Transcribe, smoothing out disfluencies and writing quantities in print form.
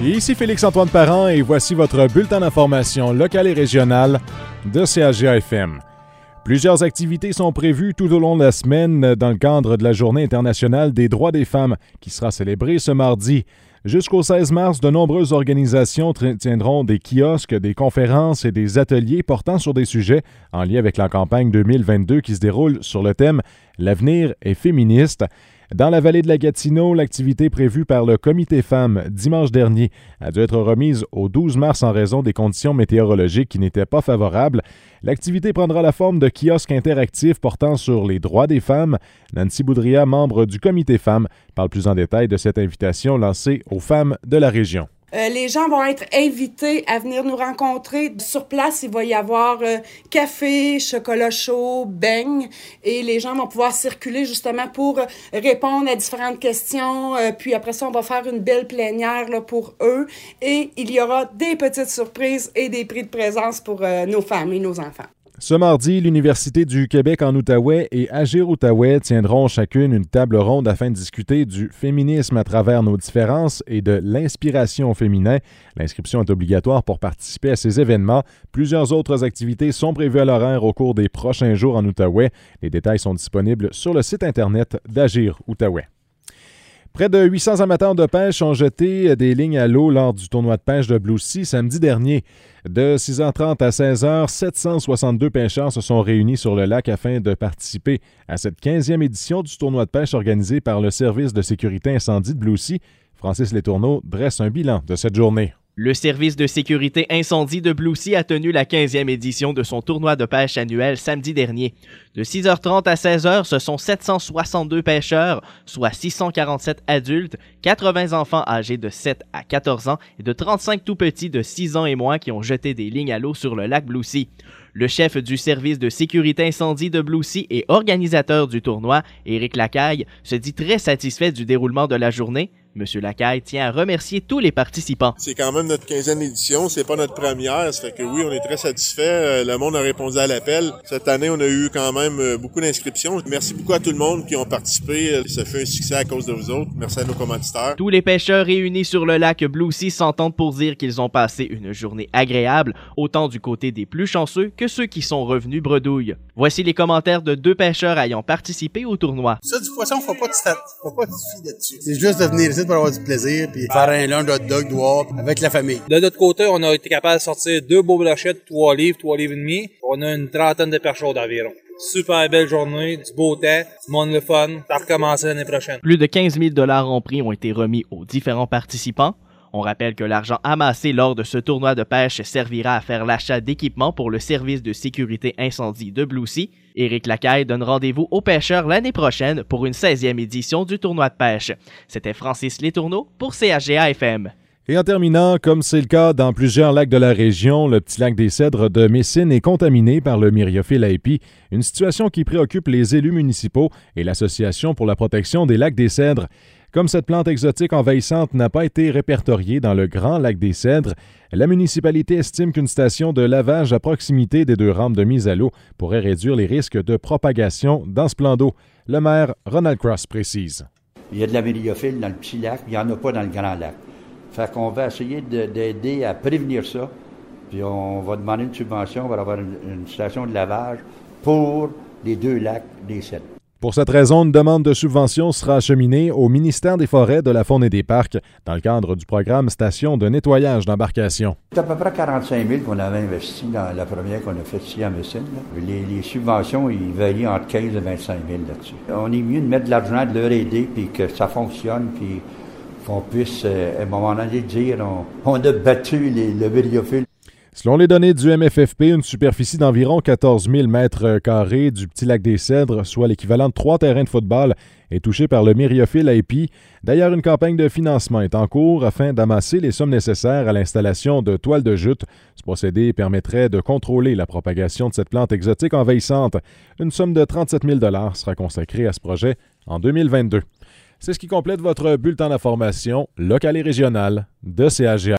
Ici Félix-Antoine Parent et voici votre bulletin d'information locale et régionale de CHGA-FM. Plusieurs activités sont prévues tout au long de la semaine dans le cadre de la Journée internationale des droits des femmes qui sera célébrée ce mardi. Jusqu'au 16 mars, de nombreuses organisations tiendront des kiosques, des conférences et des ateliers portant sur des sujets en lien avec la campagne 2022 qui se déroule sur le thème « L'avenir est féministe ». Dans la vallée de la Gatineau, l'activité prévue par le Comité Femmes dimanche dernier a dû être remise au 12 mars en raison des conditions météorologiques qui n'étaient pas favorables. L'activité prendra la forme de kiosques interactifs portant sur les droits des femmes. Nancy Boudria, membre du Comité Femmes, parle plus en détail de cette invitation lancée aux femmes de la région. Les gens vont être invités à venir nous rencontrer. Sur place, il va y avoir café, chocolat chaud, beignes, et les gens vont pouvoir circuler justement pour répondre à différentes questions. Puis après ça, on va faire une belle plénière là, pour eux. Et il y aura des petites surprises et des prix de présence pour nos femmes et nos enfants. Ce mardi, l'Université du Québec en Outaouais et Agir-Outaouais tiendront chacune une table ronde afin de discuter du féminisme à travers nos différences et de l'inspiration au féminin. L'inscription est obligatoire pour participer à ces événements. Plusieurs autres activités sont prévues à l'horaire au cours des prochains jours en Outaouais. Les détails sont disponibles sur le site Internet d'Agir-Outaouais. Près de 800 amateurs de pêche ont jeté des lignes à l'eau lors du tournoi de pêche de Blue Sea samedi dernier. De 6h30 à 16h, 762 pêcheurs se sont réunis sur le lac afin de participer à cette 15e édition du tournoi de pêche organisé par le Service de sécurité incendie de Blue Sea. Francis Letourneau dresse un bilan de cette journée. Le service de sécurité incendie de Blue Sea a tenu la 15e édition de son tournoi de pêche annuel samedi dernier. De 6h30 à 16h, ce sont 762 pêcheurs, soit 647 adultes, 80 enfants âgés de 7 à 14 ans et de 35 tout-petits de 6 ans et moins qui ont jeté des lignes à l'eau sur le lac Blue Sea. Le chef du service de sécurité incendie de Blue Sea et organisateur du tournoi, Éric Lacaille, se dit très satisfait du déroulement de la journée. Monsieur Lacaille tient à remercier tous les participants. C'est quand même notre 15e édition, c'est pas notre première, ça fait que oui, on est très satisfait. Le monde a répondu à l'appel. Cette année, on a eu quand même beaucoup d'inscriptions. Merci beaucoup à tout le monde qui ont participé. Ça fait un succès à cause de vous autres. Merci à nos commanditaires. Tous les pêcheurs réunis sur le lac Blue Sea s'entendent pour dire qu'ils ont passé une journée agréable, autant du côté des plus chanceux que ceux qui sont revenus bredouilles. Voici les commentaires de 2 pêcheurs ayant participé au tournoi. Ça, du poisson, faut pas de fille là-dessus. C'est juste de venir ici pour avoir du plaisir puis faire un lunch de hot dog dehors avec la famille. De notre côté, on a été capable de sortir 2 beaux brochettes, 3 livres et demi. On a une trentaine de perches d'environ. Super belle journée, du beau temps, du monde le fun. Ça va recommencer l'année prochaine. Plus de 15 000 $ en prix ont été remis aux différents participants. On rappelle que l'argent amassé lors de ce tournoi de pêche servira à faire l'achat d'équipements pour le service de sécurité incendie de Blue Sea. Éric Lacaille donne rendez-vous aux pêcheurs l'année prochaine pour une 16e édition du tournoi de pêche. C'était Francis Letourneau pour CHGA-FM. Et en terminant, comme c'est le cas dans plusieurs lacs de la région, le petit lac des Cèdres de Messine est contaminé par le myriophylle AIPI, une situation qui préoccupe les élus municipaux et l'Association pour la protection des lacs des Cèdres. Comme cette plante exotique envahissante n'a pas été répertoriée dans le Grand Lac des Cèdres, la municipalité estime qu'une station de lavage à proximité des 2 rampes de mise à l'eau pourrait réduire les risques de propagation dans ce plan d'eau. Le maire Ronald Cross précise. Il y a de la myriophylle dans le petit lac, il n'y en a pas dans le Grand Lac. Fait qu'on va essayer d'aider à prévenir ça, puis on va demander une subvention, on va avoir une station de lavage pour les 2 lacs des Cèdres. Pour cette raison, une demande de subvention sera acheminée au ministère des Forêts, de la Faune et des Parcs dans le cadre du programme Station de nettoyage d'embarcation. C'est à peu près 45 000 qu'on avait investi dans la première qu'on a faite ici à Messine. Les subventions, ils varient entre 15 et 25 000 là-dessus. On est mieux de mettre de l'argent, de leur aider, puis que ça fonctionne, puis qu'on puisse, à un moment donné, dire on a battu le myriophylle. Selon les données du MFFP, une superficie d'environ 14 000 mètres carrés du petit lac des Cèdres, soit l'équivalent de 3 terrains de football, est touchée par le myriophylle AIPI. D'ailleurs, une campagne de financement est en cours afin d'amasser les sommes nécessaires à l'installation de toiles de jute. Ce procédé permettrait de contrôler la propagation de cette plante exotique envahissante. Une somme de 37 000 $ sera consacrée à ce projet en 2022. C'est ce qui complète votre bulletin d'information locale et régionale de CHGA.